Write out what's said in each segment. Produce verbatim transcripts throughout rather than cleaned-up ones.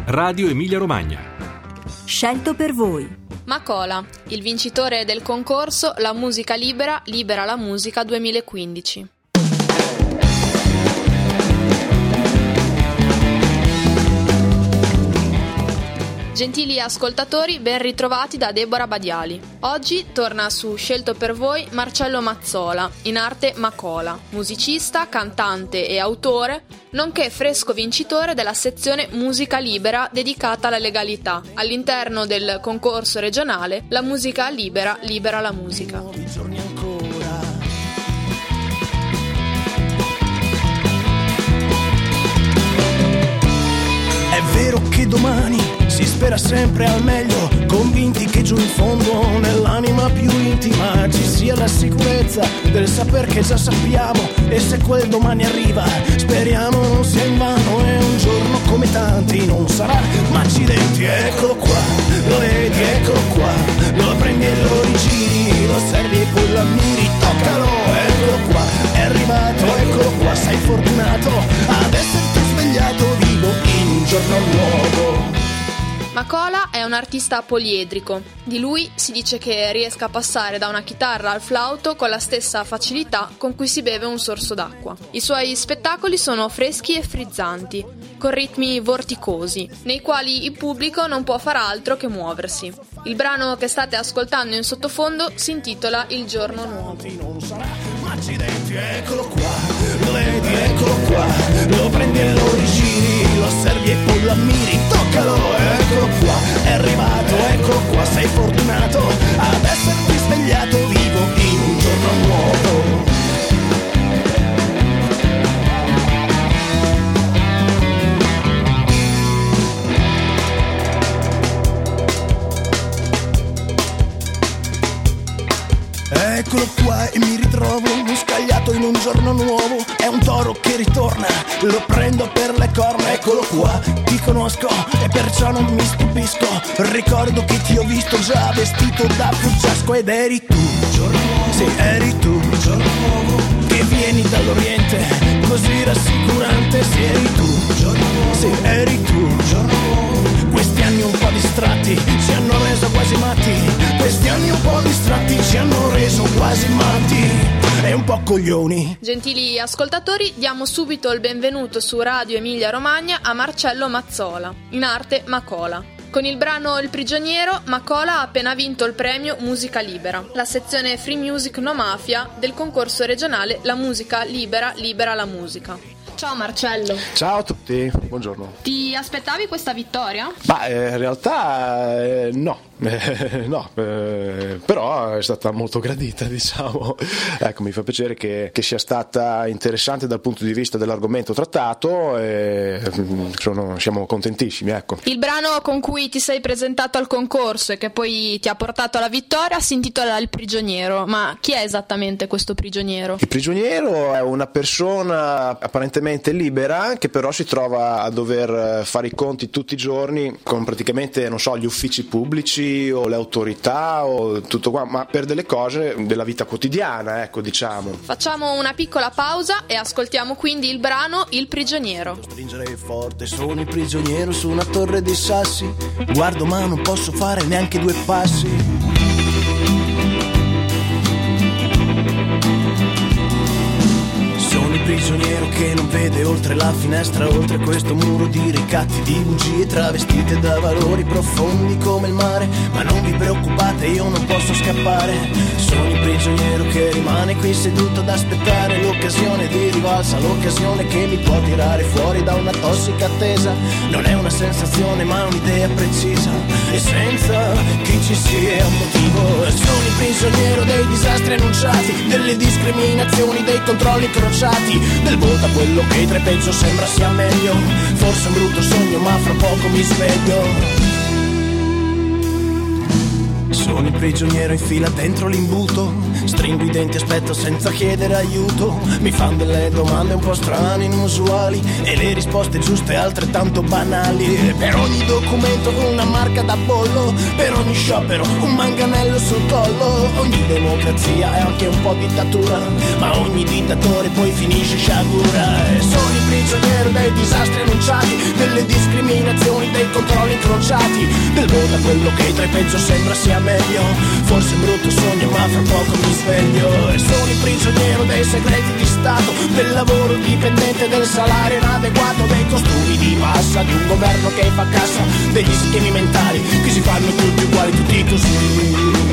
Radio Emilia Romagna. Scelto per voi. Macola, il vincitore del concorso La musica libera, libera la musica duemilaquindici. Gentili ascoltatori, ben ritrovati da Deborah Badiali. Oggi torna su Scelto per voi Marcello Mazzola, in arte Macola, musicista, cantante e autore, nonché fresco vincitore della sezione Musica Libera dedicata alla legalità, all'interno del concorso regionale La musica libera, libera la musica. È vero che domani si spera sempre al meglio, convinti che giù in fondo, nell'anima più intima, ci sia la sicurezza del saper che già sappiamo. E se quel domani arriva, speriamo non sia invano, e un giorno come tanti non sarà. Ma accidenti, eccolo qua, lo vedi, eccolo qua, lo prendi e lo rigiri, lo osservi e poi lo ammiri, toccalo, eccolo qua, è arrivato, eccolo qua, sei fortunato ad esserti svegliato vivo in un giorno nuovo. Macola è un artista poliedrico. Di lui si dice che riesca a passare da una chitarra al flauto con la stessa facilità con cui si beve un sorso d'acqua. I suoi spettacoli sono freschi e frizzanti, con ritmi vorticosi, nei quali il pubblico non può far altro che muoversi. Il brano che state ascoltando in sottofondo si intitola Il giorno nuovo. Accidenti, eccolo qua, lo vedi, eccolo qua, lo prendi e lo rigiri, lo osservi e poi lo ammiri, toccalo, eccolo qua, è arrivato, eccolo qua, sei fortunato ad esserti svegliato vivo in un giorno nuovo. Eccolo qua e mi ritrovo scagliato in un giorno nuovo. È un toro che ritorna, lo prendo per le corna. Eccolo qua, ti conosco e perciò non mi stupisco. Ricordo che ti ho visto già vestito da fuggiasco. Ed eri tu, giorno nuovo. Sì, eri tu, giorno nuovo. Che vieni dall'Oriente, così rassicurante. Sì, eri tu, giorno nuovo. Sì, eri tu, giorno nuovo. Questi anni un po' distratti ci hanno reso quasi matti. Questi anni un po' distratti ci hanno reso quasi matti e un po' coglioni. Gentili ascoltatori, diamo subito il benvenuto su Radio Emilia Romagna a Marcello Mazzola, in arte Macola. Con il brano Il prigioniero, Macola ha appena vinto il premio Musica Libera, la sezione Free Music No Mafia del concorso regionale La musica libera, libera la musica. Ciao Marcello. Ciao a tutti, buongiorno. Ti aspettavi questa vittoria? Ma eh, in realtà eh, no, eh, no eh, però è stata molto gradita, diciamo. Ecco, mi fa piacere che, che sia stata interessante dal punto di vista dell'argomento trattato e sono, siamo contentissimi, ecco. Il brano con cui ti sei presentato al concorso e che poi ti ha portato alla vittoria si intitola Il prigioniero, ma chi è esattamente questo prigioniero? Il prigioniero è una persona apparentemente libera che però si trova a dover fare i conti tutti i giorni con praticamente, non so, gli uffici pubblici o le autorità o tutto qua, ma per delle cose della vita quotidiana, ecco, diciamo. Facciamo una piccola pausa e ascoltiamo quindi il brano Il prigioniero. Stringere forte, sono il prigioniero su una torre di sassi. Guardo ma non posso fare neanche due passi. Prigioniero che non vede oltre la finestra, oltre questo muro di ricatti, di bugie travestite da valori profondi come il mare. Ma non vi preoccupate, io non posso scappare. Sono il prigioniero che rimane qui seduto ad aspettare l'occasione di rivalsa, l'occasione che mi può tirare fuori da una tossica attesa. Non è una sensazione ma un'idea precisa, e senza che ci sia un motivo. Sono il prigioniero dei disastri annunciati, delle discriminazioni, dei controlli incrociati, del volto a quello che tra peggio sembra sia meglio. Forse un brutto sogno ma fra poco mi sveglio. Sono il prigioniero in fila dentro l'imbuto, stringo i denti, aspetto senza chiedere aiuto. Mi fanno delle domande un po' strane, inusuali, e le risposte giuste altrettanto banali. E per ogni documento una marca da bollo, per ogni sciopero un manganello sul collo. Ogni democrazia è anche un po' dittatura, ma ogni dittatore poi finisce sciagura. E sono il prigioniero prigioniero dei disastri annunciati, delle discriminazioni, dei controlli incrociati, del vota quello che tra i peggio sembra sia meglio. Forse un brutto sogno ma fra poco mi sveglio. E sono il prigioniero dei segreti di Stato, del lavoro dipendente, del salario inadeguato, dei costumi di massa, di un governo che fa cassa, degli schemi mentali che si fanno tutti uguali, tutti così.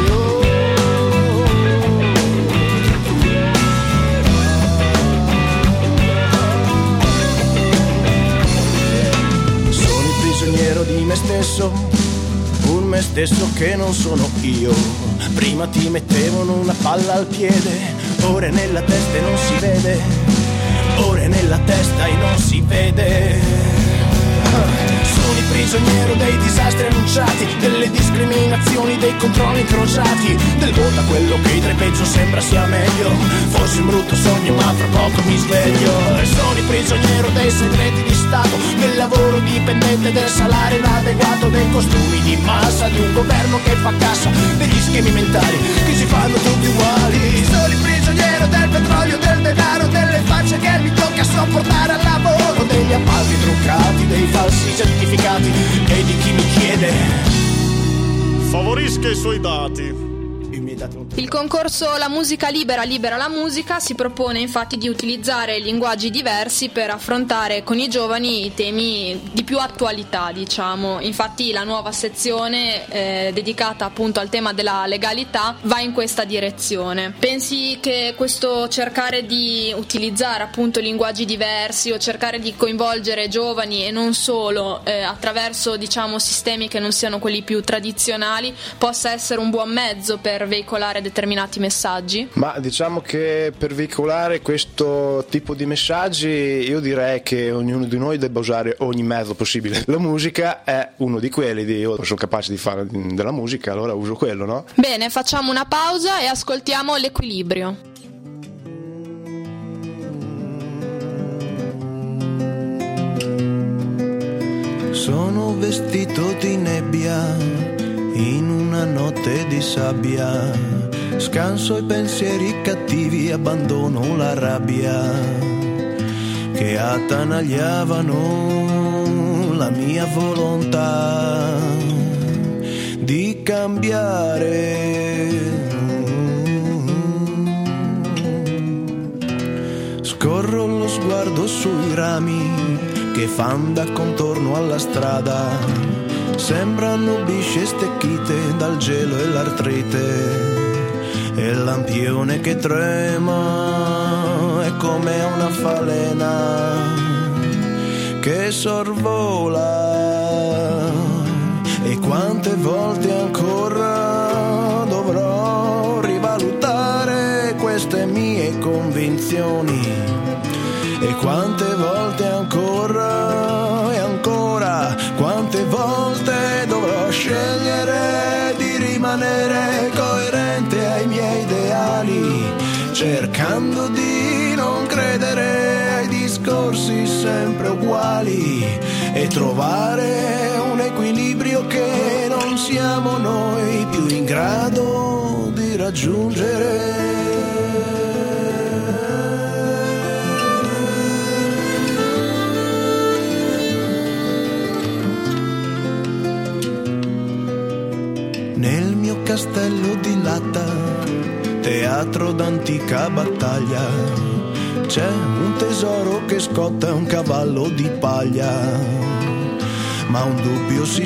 Prigioniero di me stesso, un me stesso che non sono io. Prima ti mettevano una palla al piede, ora è nella testa e non si vede, ora è nella testa e non si vede. Sono il prigioniero dei disastri annunciati, delle discriminazioni, dei controlli incrociati, del vota quello che tra i peggio sembra sia meglio. Forse un brutto sogno ma fra poco mi sveglio. E sono il prigioniero dei segreti di Stato, del lavoro dipendente, del salario inadeguato, dei costumi di massa, di un governo che fa cassa, degli schemi mentali che si fanno tutti uguali. Sono il prigioniero del petrolio, del denaro, delle facce che mi tocca sopportare al lavoro, degli appalti truccati, dei falsi certificati e di chi mi chiede favorisca i suoi dati. Il concorso La musica libera libera la musica si propone infatti di utilizzare linguaggi diversi per affrontare con i giovani i temi di più attualità, diciamo. Infatti la nuova sezione eh, dedicata appunto al tema della legalità va in questa direzione. Pensi che questo cercare di utilizzare appunto linguaggi diversi o cercare di coinvolgere giovani e non solo eh, attraverso diciamo sistemi che non siano quelli più tradizionali possa essere un buon mezzo per veicolare determinati messaggi? Ma diciamo che per veicolare questo tipo di messaggi io direi che ognuno di noi debba usare ogni mezzo possibile. La musica è uno di quelli, io sono capace di fare della musica, allora uso quello, no? Bene, facciamo una pausa e ascoltiamo L'Equilibrio. Sono vestito di nebbia in una notte di sabbia, scanso i pensieri cattivi, abbandono la rabbia che attanagliavano la mia volontà di cambiare. Scorro lo sguardo sui rami che fan da contorno alla strada, sembrano bisce stecchite dal gelo e l'artrite, e il lampione che trema è come una falena che sorvola. E quante volte ancora dovrò rivalutare queste mie convinzioni, e quante volte ancora e ancora, quante volte dovrò scegliere di rimanere coerente ai miei ideali, cercando di non credere ai discorsi sempre uguali e trovare un equilibrio che non siamo noi più in grado di raggiungere. Nel mio castello di latta, teatro d'antica battaglia, c'è un tesoro che scotta un cavallo di paglia, ma un dubbio si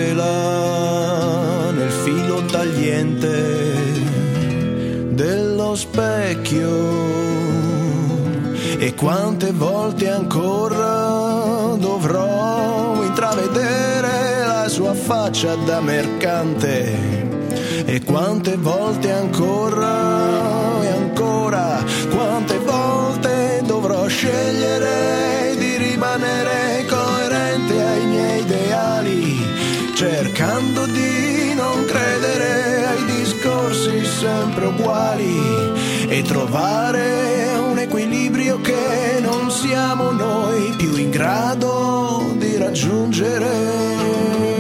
cela nel filo tagliente dello specchio. E quante volte ancora dovrò intravedere la sua faccia da mercante, e quante volte ancora e ancora, quante volte dovrò scegliere di rimanere coerente ai miei ideali, cercando di non credere ai discorsi sempre uguali e trovare un equilibrio che non siamo noi più in grado di raggiungere.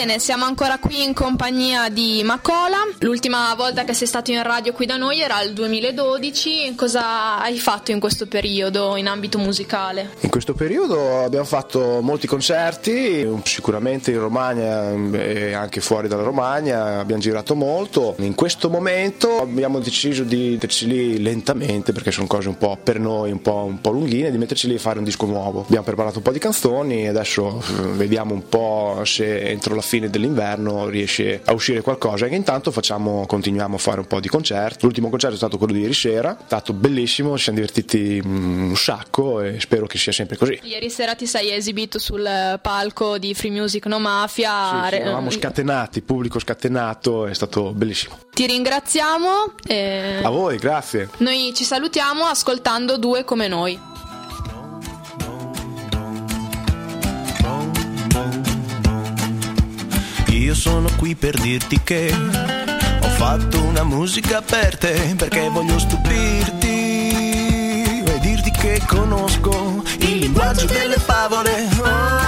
Bene, siamo ancora qui in compagnia di Macola. L'ultima volta che sei stato in radio qui da noi era il duemiladodici. Cosa hai fatto in questo periodo in ambito musicale? In questo periodo abbiamo fatto molti concerti, sicuramente in Romagna e anche fuori dalla Romagna, abbiamo girato molto. In questo momento abbiamo deciso di metterci lì lentamente, perché sono cose un po' per noi un po', un po' lunghine, di metterci lì e fare un disco nuovo. Abbiamo preparato un po' di canzoni e adesso vediamo un po' se entro la fine dell'inverno riesce a uscire qualcosa, e intanto facciamo, continuiamo a fare un po' di concerti. L'ultimo concerto è stato quello di ieri sera, è stato bellissimo, ci siamo divertiti un sacco e spero che sia sempre così. Ieri sera ti sei esibito sul palco di Free Music No Mafia. Sì, sì, eravamo scatenati, pubblico scatenato, è stato bellissimo. Ti ringraziamo e... A voi, grazie. Noi ci salutiamo ascoltando Due come noi. Io sono qui per dirti che ho fatto una musica per te, perché voglio stupirti e dirti che conosco il linguaggio delle favole. Oh,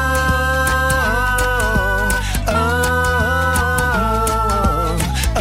oh,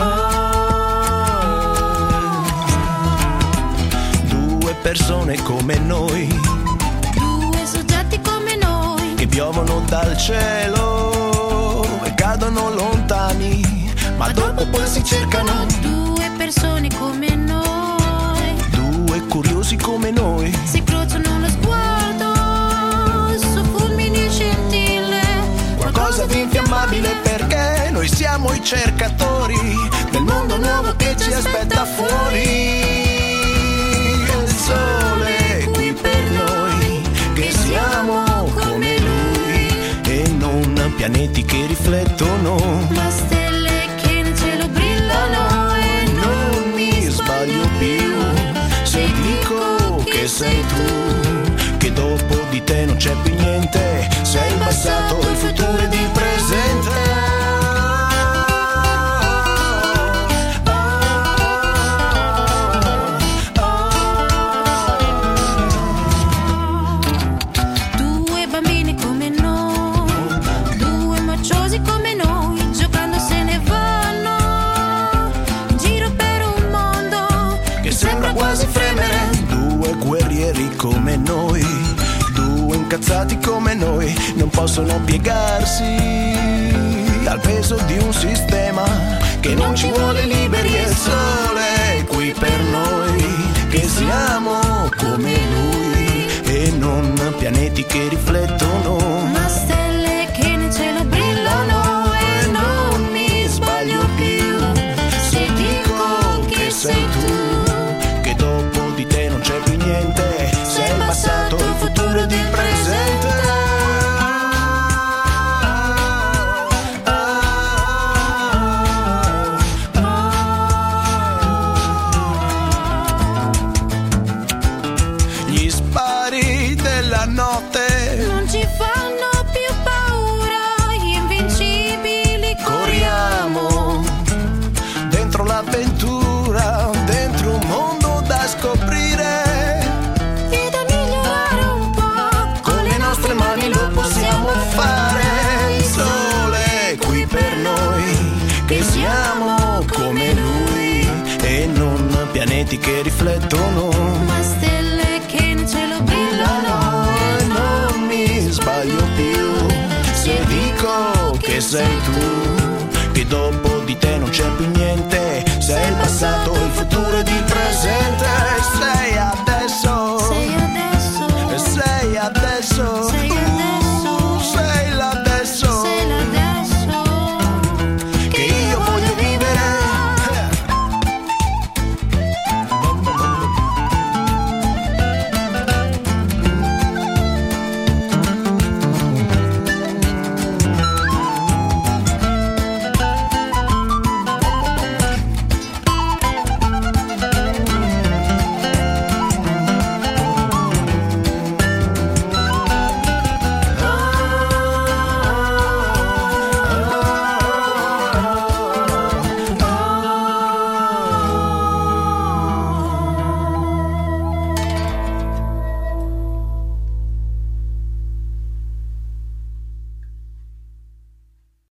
oh. Due persone come noi, due soggetti come noi, che piovono dal cielo e cadono lontani, ma dopo poi si cercano. due persone come noi, Due curiosi come noi, si incrociano lo sguardo su fulmini scintille, qualcosa di infiammabile, perché noi siamo i cercatori del mondo nuovo che ci aspetta fuori. Il sole è qui per noi, che siamo come lui, e non pianeti che riflettono, ma stelle che nel cielo brillano. E non mi sbaglio più se dico che sei tu, che dopo di te non c'è più niente, sei il passato, il futuro ed il presente. Due bambini come noi, due maciosi come noi, giocando se ne vanno in giro per un mondo Che sembra quasi fremere. Due guerrieri come noi, due incazzati come noi, non possono piegarsi al peso di un sistema che non ci vuole liberi. E il sole è qui per noi, che siamo come lui, e non pianeti che riflettono, ma stelle che nel cielo brillano. e non mi sbaglio più se dico che sei tu, che dopo di te non c'è più niente, sei il passato, il futuro ed il presente. Gli spari della notte Non ci fanno più paura, gli invincibili corriamo dentro l'avventura, dentro un mondo da scoprire, e da migliorare un po'. con le nostre mani lo possiamo fare. Il sole è qui per noi, che siamo come lui, e non pianeti che riflettono, Ma stelle che nel cielo brillano. e non mi sbaglio più se dico che sei tu, che dopo di te non c'è più